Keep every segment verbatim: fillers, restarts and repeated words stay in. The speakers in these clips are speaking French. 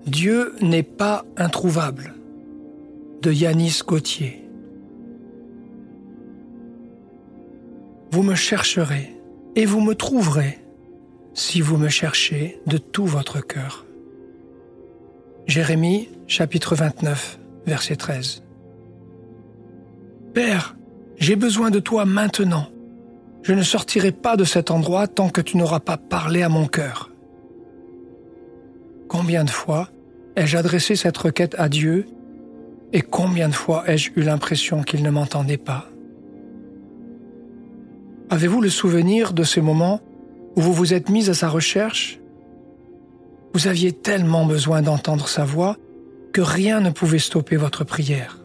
Dieu n'est pas introuvable, de Yanis Gauthier. Vous me chercherez et vous me trouverez si vous me cherchez de tout votre cœur. Jérémie, chapitre vingt-neuf, verset treize. Père, j'ai besoin de toi maintenant. Je ne sortirai pas de cet endroit tant que tu n'auras pas parlé à mon cœur. Combien de fois ai-je adressé cette requête à Dieu et combien de fois ai-je eu l'impression qu'il ne m'entendait pas? Avez-vous le souvenir de ces moments où vous vous êtes mis à sa recherche? Vous aviez tellement besoin d'entendre sa voix que rien ne pouvait stopper votre prière.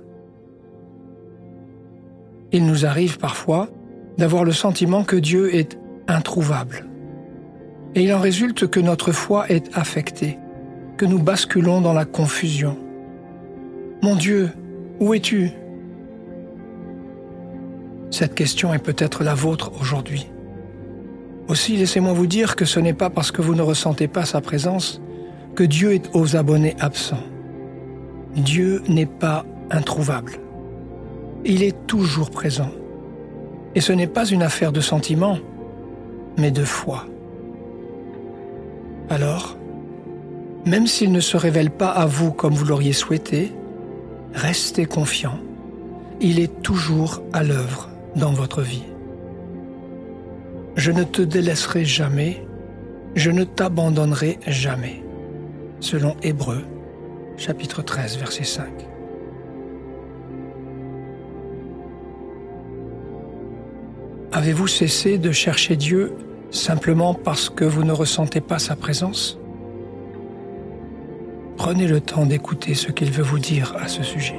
Il nous arrive parfois d'avoir le sentiment que Dieu est introuvable. Et il en résulte que notre foi est affectée, que nous basculons dans la confusion. Mon Dieu, où es-tu? Cette question est peut-être la vôtre aujourd'hui. Aussi, laissez-moi vous dire que ce n'est pas parce que vous ne ressentez pas sa présence que Dieu est aux abonnés absents. Dieu n'est pas introuvable. Il est toujours présent. Et ce n'est pas une affaire de sentiment, mais de foi. Alors, même s'il ne se révèle pas à vous comme vous l'auriez souhaité, restez confiant. Il est toujours à l'œuvre dans votre vie. Je ne te délaisserai jamais, je ne t'abandonnerai jamais. Selon Hébreux, chapitre treize, verset cinq. Avez-vous cessé de chercher Dieu simplement parce que vous ne ressentez pas sa présence? Prenez le temps d'écouter ce qu'il veut vous dire à ce sujet.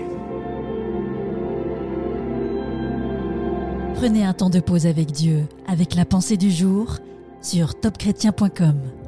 Prenez un temps de pause avec Dieu, avec la pensée du jour, sur top chrétien point com.